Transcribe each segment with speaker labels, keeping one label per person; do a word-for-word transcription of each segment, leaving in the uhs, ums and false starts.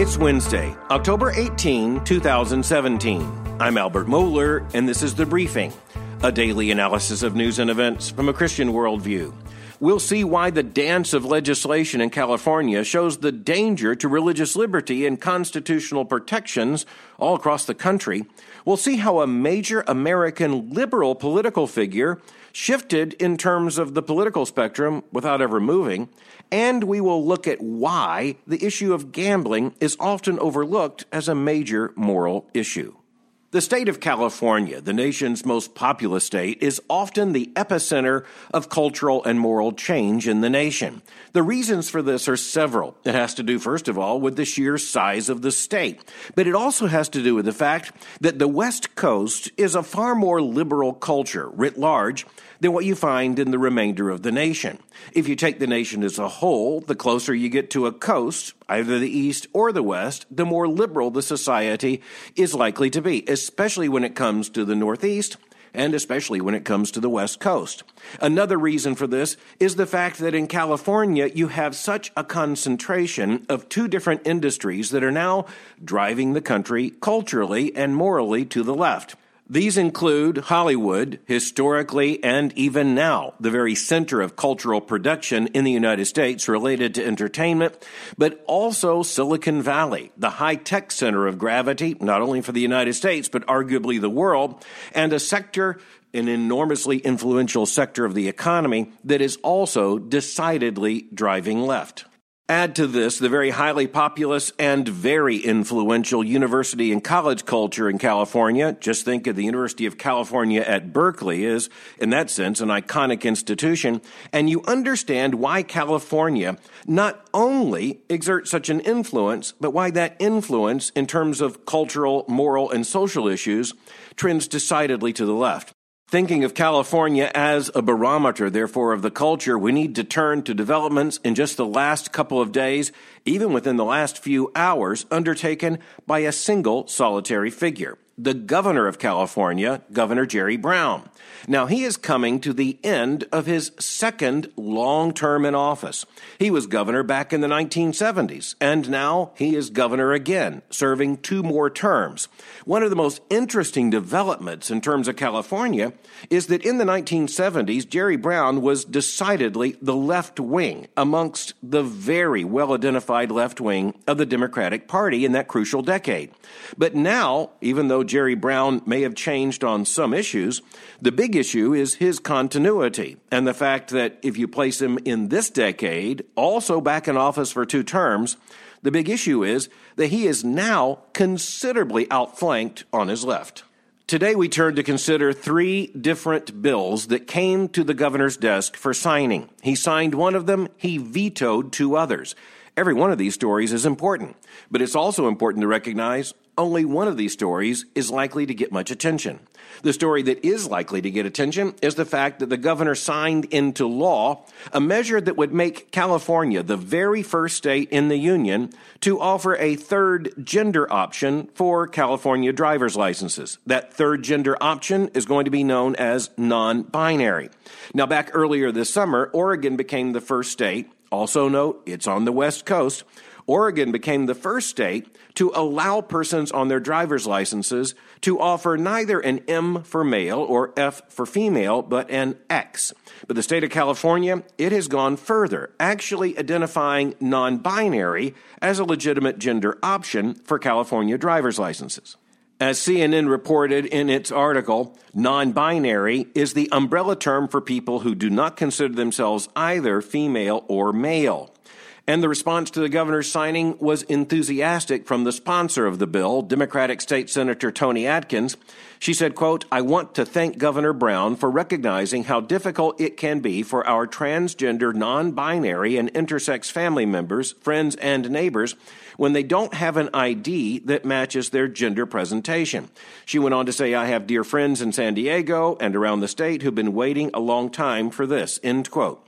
Speaker 1: It's Wednesday, October eighteenth, twenty seventeen. I'm Albert Mohler, and this is The Briefing, a daily analysis of news and events from a Christian worldview. We'll see why the dance of legislation in California shows the danger to religious liberty and constitutional protections all across the country. We'll see how a major American liberal political figure shifted in terms of the political spectrum without ever moving, and we will look at why the issue of gambling is often overlooked as a major moral issue. The state of California, the nation's most populous state, is often the epicenter of cultural and moral change in the nation. The reasons for this are several. It has to do, first of all, with the sheer size of the state. But it also has to do with the fact that the West Coast is a far more liberal culture, writ large, than what you find in the remainder of the nation. If you take the nation as a whole, the closer you get to a coast, either the East or the West, the more liberal the society is likely to be, especially when it comes to the Northeast and especially when it comes to the West Coast. Another reason for this is the fact that in California, you have such a concentration of two different industries that are now driving the country culturally and morally to the left. These include Hollywood, historically and even now, the very center of cultural production in the United States related to entertainment, but also Silicon Valley, the high-tech center of gravity, not only for the United States, but arguably the world, and a sector, an enormously influential sector of the economy that is also decidedly driving left. Add to this the very highly populous and very influential university and college culture in California. Just think of the University of California at Berkeley is, in that sense, an iconic institution, and you understand why California not only exerts such an influence, but why that influence in terms of cultural, moral, and social issues trends decidedly to the left. Thinking of California as a barometer, therefore, of the culture, we need to turn to developments in just the last couple of days, even within the last few hours, undertaken by a single solitary figure, the governor of California, Governor Jerry Brown. Now, he is coming to the end of his second long term in office. He was governor back in the nineteen seventies, and now he is governor again, serving two more terms. One of the most interesting developments in terms of California is that in the nineteen seventies, Jerry Brown was decidedly the left wing amongst the very well-identified left wing of the Democratic Party in that crucial decade. But now, even though Jerry Brown may have changed on some issues, the big issue is his continuity and the fact that if you place him in this decade, also back in office for two terms, the big issue is that he is now considerably outflanked on his left. Today we turn to consider three different bills that came to the governor's desk for signing. He signed one of them, he vetoed two others. Every one of these stories is important, but it's also important to recognize only one of these stories is likely to get much attention. The story that is likely to get attention is the fact that the governor signed into law a measure that would make California the very first state in the union to offer a third gender option for California driver's licenses. That third gender option is going to be known as non-binary. Now, back earlier this summer, Oregon became the first state. Also note, it's on the West Coast. Oregon became the first state to allow persons on their driver's licenses to offer neither an M for male or F for female, but an X. But the state of California, it has gone further, actually identifying non-binary as a legitimate gender option for California driver's licenses. As C N N reported in its article, non-binary is the umbrella term for people who do not consider themselves either female or male. And the response to the governor's signing was enthusiastic from the sponsor of the bill, Democratic State Senator Toni Atkins. She said, quote, "I want to thank Governor Brown for recognizing how difficult it can be for our transgender, non-binary, and intersex family members, friends, and neighbors when they don't have an I D that matches their gender presentation." She went on to say, "I have dear friends in San Diego and around the state who've been waiting a long time for this," end quote.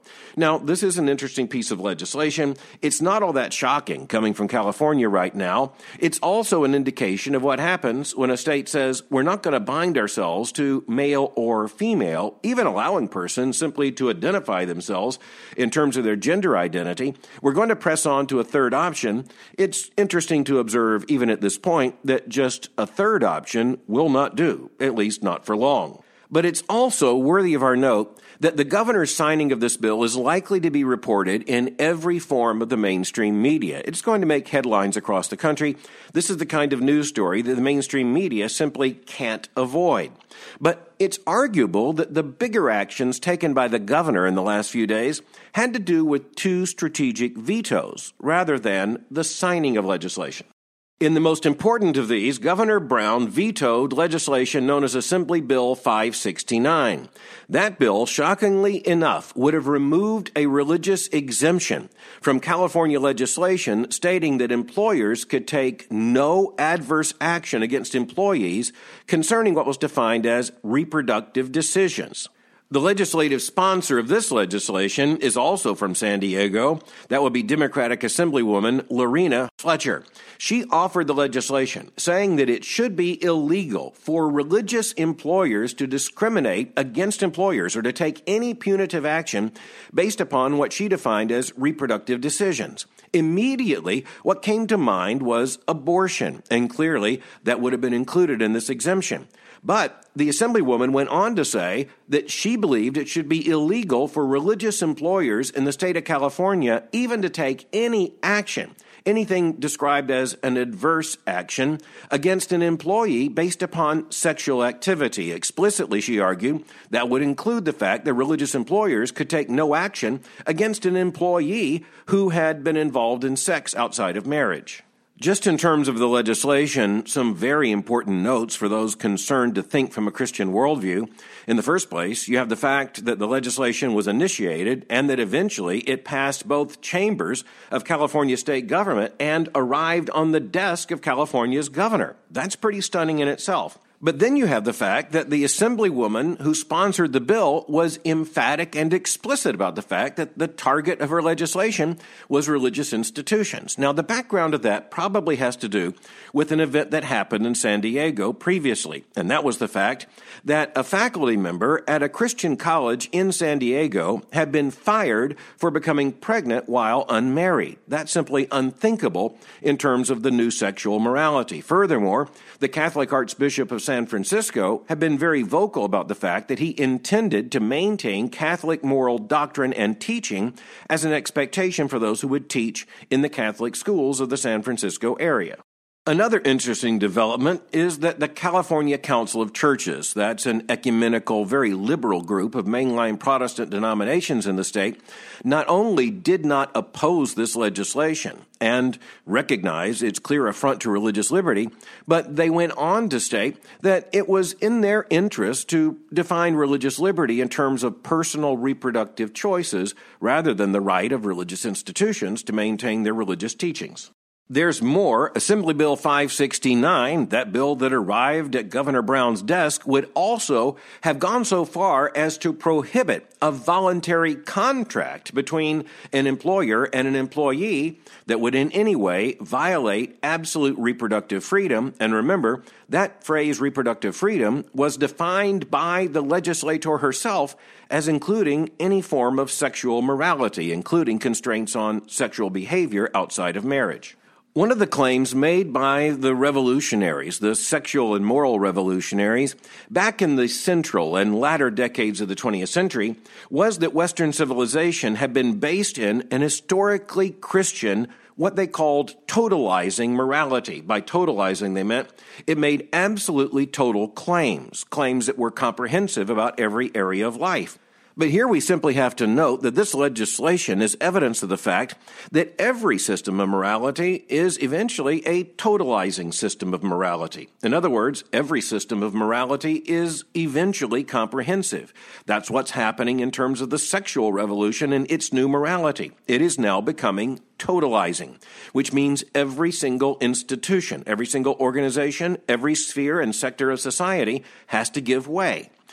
Speaker 1: Now, this is an interesting piece of legislation. It's not all that shocking coming from California right now. It's also an indication of what happens when a state says we're not going to bind ourselves to male or female, even allowing persons simply to identify themselves in terms of their gender identity. We're going to press on to a third option. It's interesting to observe, even at this point, that just a third option will not do, at least not for long. But it's also worthy of our note that the governor's signing of this bill is likely to be reported in every form of the mainstream media. It's going to make headlines across the country. This is the kind of news story that the mainstream media simply can't avoid. But it's arguable that the bigger actions taken by the governor in the last few days had to do with two strategic vetoes rather than the signing of legislation. In the most important of these, Governor Brown vetoed legislation known as Assembly Bill five sixty-nine. That bill, shockingly enough, would have removed a religious exemption from California legislation stating that employers could take no adverse action against employees concerning what was defined as reproductive decisions. The legislative sponsor of this legislation is also from San Diego. That would be Democratic Assemblywoman Lorena Fletcher. She offered the legislation, saying that it should be illegal for religious employers to discriminate against employers or to take any punitive action based upon what she defined as reproductive decisions. Immediately, what came to mind was abortion, and clearly that would have been included in this exemption. But the Assemblywoman went on to say that she believed it should be illegal for religious employers in the state of California even to take any action, anything described as an adverse action, against an employee based upon sexual activity. Explicitly, she argued, that would include the fact that religious employers could take no action against an employee who had been involved in sex outside of marriage. Just in terms of the legislation, some very important notes for those concerned to think from a Christian worldview. In the first place, you have the fact that the legislation was initiated and that eventually it passed both chambers of California state government and arrived on the desk of California's governor. That's pretty stunning in itself. But then you have the fact that the Assemblywoman who sponsored the bill was emphatic and explicit about the fact that the target of her legislation was religious institutions. Now, the background of that probably has to do with an event that happened in San Diego previously, and that was the fact that a faculty member at a Christian college in San Diego had been fired for becoming pregnant while unmarried. That's simply unthinkable in terms of the new sexual morality. Furthermore, the Catholic Archbishop of San Francisco had been very vocal about the fact that he intended to maintain Catholic moral doctrine and teaching as an expectation for those who would teach in the Catholic schools of the San Francisco area. Another interesting development is that the California Council of Churches, that's an ecumenical, very liberal group of mainline Protestant denominations in the state, not only did not oppose this legislation and recognize its clear affront to religious liberty, but they went on to state that it was in their interest to define religious liberty in terms of personal reproductive choices rather than the right of religious institutions to maintain their religious teachings. There's more. Assembly Bill five sixty-nine, that bill that arrived at Governor Brown's desk, would also have gone so far as to prohibit a voluntary contract between an employer and an employee that would in any way violate absolute reproductive freedom. And remember, that phrase reproductive freedom was defined by the legislator herself as including any form of sexual morality, including constraints on sexual behavior outside of marriage. One of the claims made by the revolutionaries, the sexual and moral revolutionaries, back in the central and latter decades of the twentieth century, was that Western civilization had been based in an historically Christian, what they called totalizing morality. By totalizing, they meant it made absolutely total claims, claims that were comprehensive about every area of life. But here we simply have to note that this legislation is evidence of the fact that every system of morality is eventually a totalizing system of morality. In other words, every system of morality is eventually comprehensive. That's what's happening in terms of the sexual revolution and its new morality. It is now becoming totalizing, which means every single institution, every single organization, every sphere and sector of society has to give way.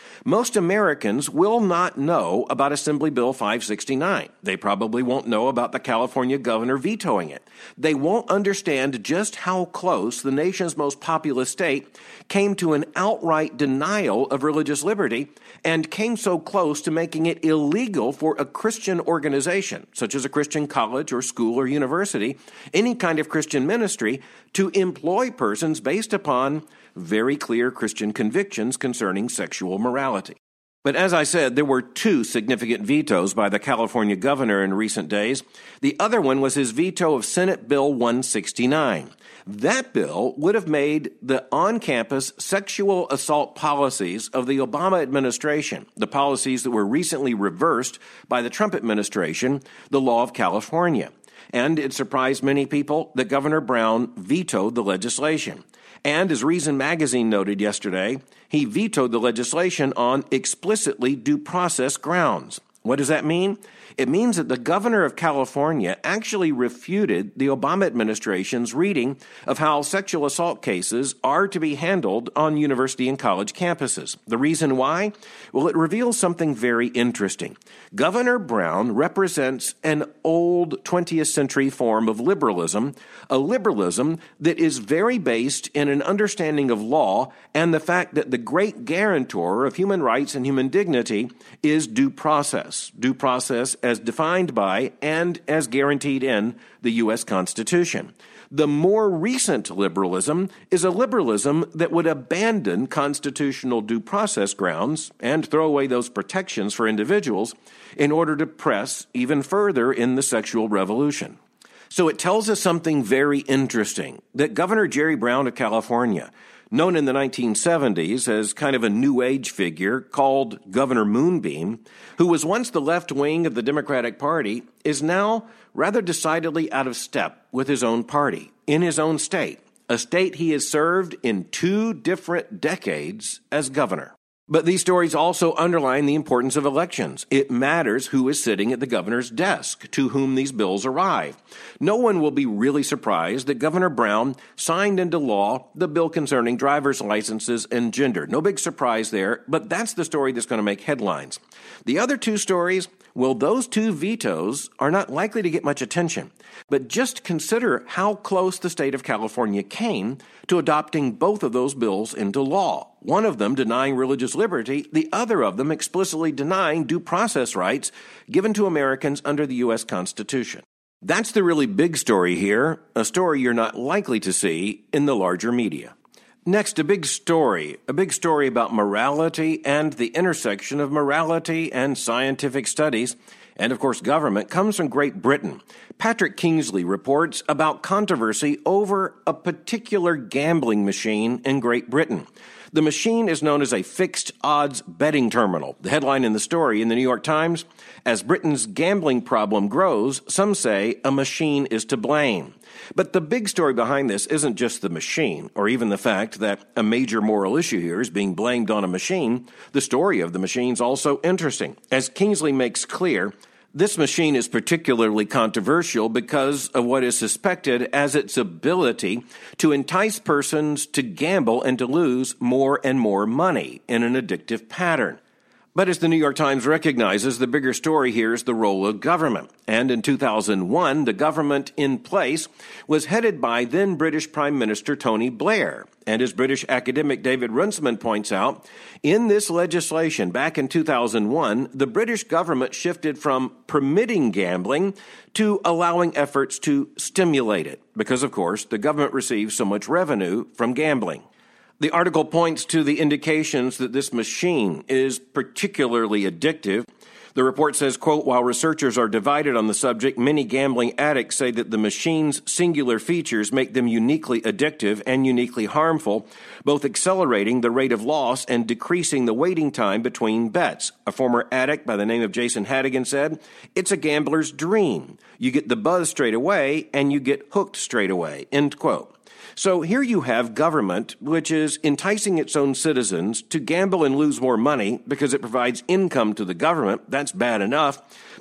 Speaker 1: Most Americans will not know about Assembly Bill five sixty-nine. They probably won't know about the California governor vetoing it. They won't understand just how close the nation's most populous state came to an outright denial of religious liberty and came so close to making it illegal for a Christian organization, such as a Christian college or school or university, any kind of Christian ministry, to employ persons based upon very clear Christian convictions concerning sexual morality. But as I said, there were two significant vetoes by the California governor in recent days. The other one was his veto of Senate Bill one sixty-nine. That bill would have made the on-campus sexual assault policies of the Obama administration, the policies that were recently reversed by the Trump administration, the law of California. And it surprised many people that Governor Brown vetoed the legislation. And as Reason Magazine noted yesterday, he vetoed the legislation on explicitly due process grounds. What does that mean? It means that the governor of California actually refuted the Obama administration's reading of how sexual assault cases are to be handled on university and college campuses. The reason why? Well, it reveals something very interesting. Governor Brown represents an old twentieth century form of liberalism, a liberalism that is very based in an understanding of law and the fact that the great guarantor of human rights and human dignity is due process. Due process as defined by and as guaranteed in the U S Constitution. The more recent liberalism is a liberalism that would abandon constitutional due process grounds and throw away those protections for individuals in order to press even further in the sexual revolution. So it tells us something very interesting, that Governor Jerry Brown of California, known in the nineteen seventies as kind of a New Age figure called Governor Moonbeam, who was once the left wing of the Democratic Party, is now rather decidedly out of step with his own party, in his own state, a state he has served in two different decades as governor. But these stories also underline the importance of elections. It matters who is sitting at the governor's desk, to whom these bills arrive. No one will be really surprised that Governor Brown signed into law the bill concerning driver's licenses and gender. No big surprise there, but that's the story that's going to make headlines. The other two stories, well, those two vetoes are not likely to get much attention. But just consider how close the state of California came to adopting both of those bills into law. One of them denying religious liberty, the other of them explicitly denying due process rights given to Americans under the U S Constitution. That's the really big story here, a story you're not likely to see in the larger media. Next, a big story, a big story about morality and the intersection of morality and scientific studies, and of course government, comes from Great Britain. Patrick Kingsley reports about controversy over a particular gambling machine in Great Britain. The machine is known as a fixed odds betting terminal. The headline in the story in the New York Times, as Britain's gambling problem grows, some say a machine is to blame. But the big story behind this isn't just the machine, or even the fact that a major moral issue here is being blamed on a machine. The story of the machine's also interesting. As Kingsley makes clear, this machine is particularly controversial because of what is suspected as its ability to entice persons to gamble and to lose more and more money in an addictive pattern. But as the New York Times recognizes, the bigger story here is the role of government. And in two thousand one, the government in place was headed by then British Prime Minister Tony Blair. And as British academic David Runciman points out, in this legislation back in two thousand one, the British government shifted from permitting gambling to allowing efforts to stimulate it, because, of course, the government receives so much revenue from gambling. The article points to the indications that this machine is particularly addictive. The report says, quote, while researchers are divided on the subject, many gambling addicts say that the machine's singular features make them uniquely addictive and uniquely harmful, both accelerating the rate of loss and decreasing the waiting time between bets. A former addict by the name of Jason Hadigan said, it's a gambler's dream. You get the buzz straight away and you get hooked straight away, end quote. So here you have government, which is enticing its own citizens to gamble and lose more money because it provides income to the government. That's bad enough.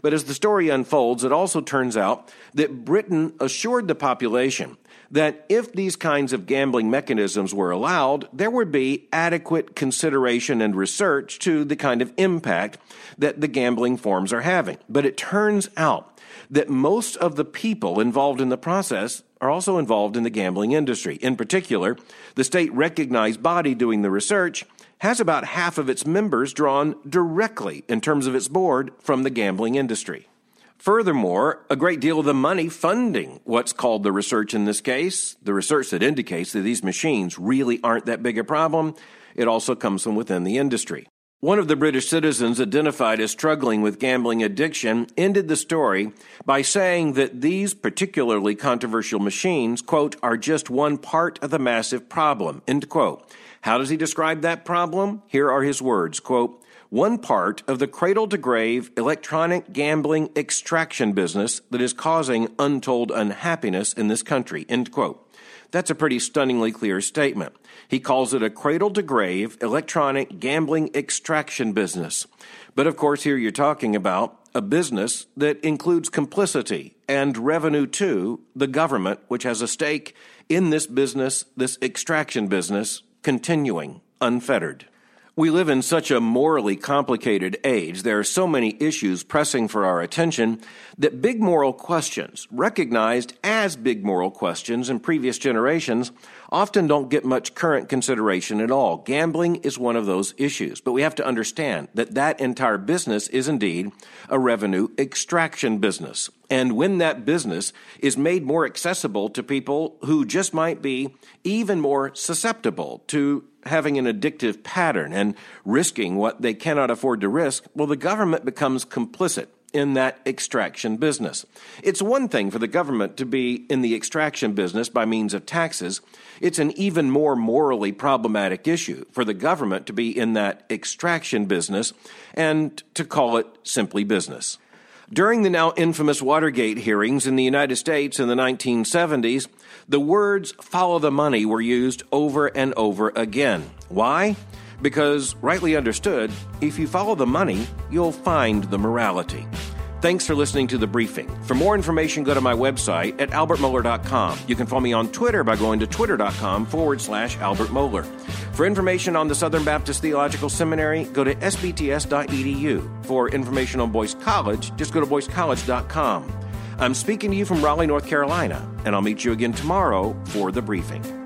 Speaker 1: But as the story unfolds, it also turns out that Britain assured the population that if these kinds of gambling mechanisms were allowed, there would be adequate consideration and research to the kind of impact that the gambling forms are having. But it turns out that most of the people involved in the process are also involved in the gambling industry. In particular, the state-recognized body doing the research has about half of its members drawn directly in terms of its board from the gambling industry. Furthermore, a great deal of the money funding what's called the research in this case, the research that indicates that these machines really aren't that big a problem, it also comes from within the industry. One of the British citizens identified as struggling with gambling addiction ended the story by saying that these particularly controversial machines, quote, are just one part of the massive problem, end quote. How does he describe that problem? Here are his words, quote, one part of the cradle-to-grave electronic gambling extraction business that is causing untold unhappiness in this country, end quote. That's a pretty stunningly clear statement. He calls it a cradle-to-grave electronic gambling extraction business. But of course, here you're talking about a business that includes complicity and revenue to the government, which has a stake in this business, this extraction business, continuing unfettered. We live in such a morally complicated age. There are so many issues pressing for our attention that big moral questions, recognized as big moral questions in previous generations, often don't get much current consideration at all. Gambling is one of those issues, but we have to understand that that entire business is indeed a revenue extraction business. And when that business is made more accessible to people who just might be even more susceptible to having an addictive pattern and risking what they cannot afford to risk, well, the government becomes complicit in that extraction business. It's one thing for the government to be in the extraction business by means of taxes. It's an even more morally problematic issue for the government to be in that extraction business and to call it simply business. During the now infamous Watergate hearings in the United States in the nineteen seventies, the words "follow the money" were used over and over again. Why? Because, rightly understood, if you follow the money, you'll find the morality. Thanks for listening to The Briefing. For more information, go to my website at albert mohler dot com. You can follow me on Twitter by going to twitter.com forward slash Albert Mohler. For information on the Southern Baptist Theological Seminary, go to s b t s dot e d u. For information on Boyce College, just go to boyce college dot com. I'm speaking to you from Raleigh, North Carolina, and I'll meet you again tomorrow for The Briefing.